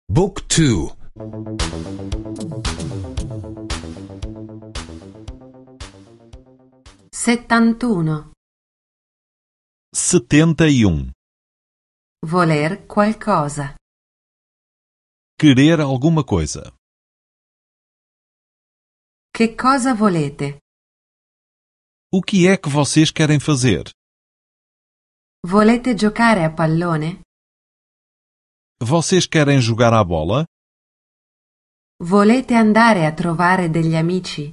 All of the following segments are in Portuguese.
Book 2. 71. 71. Voler qualcosa. Querer alguma coisa. Che cosa volete? O que é que vocês querem fazer? Volete giocare a pallone? Vocês querem jogar à bola? Volete andare a trovare degli amici?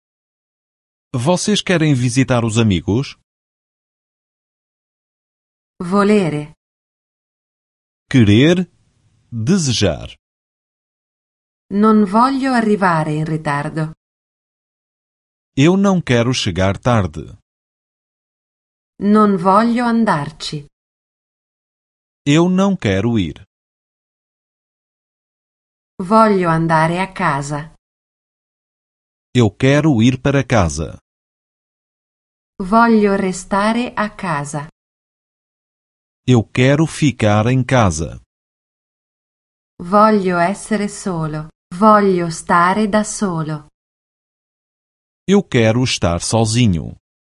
Vocês querem visitar os amigos? Volere. Querer, desejar. Non voglio arrivare in ritardo. Eu não quero chegar tarde. Non voglio andarci. Eu não quero ir. Voglio andare a casa. Eu quero ir para casa. Voglio restare a casa. Eu quero ficar em casa. Voglio essere solo. Voglio stare da solo. Eu quero estar sozinho.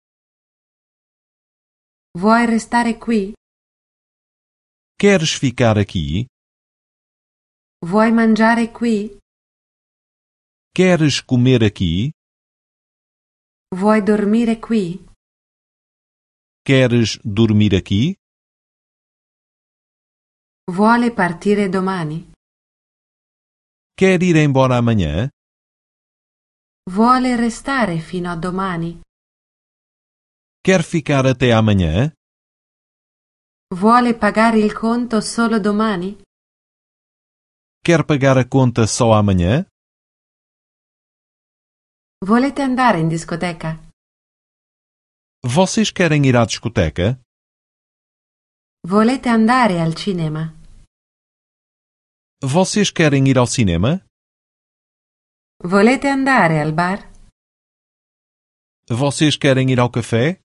Vuoi restare qui? Queres ficar aqui? Vuoi mangiare qui? Queres comer aqui? Vuoi dormire qui? Queres dormir aqui? Vuole partire domani? Quer ir embora amanhã? Vuole restare fino a domani? Quer ficar até amanhã? Vuole pagare il conto solo domani? Quer pagar a conta só amanhã? Volete andare in discoteca? Vocês querem ir à discoteca? Volete andare al cinema? Vocês querem ir ao cinema? Volete andare al bar? Vocês querem ir ao café?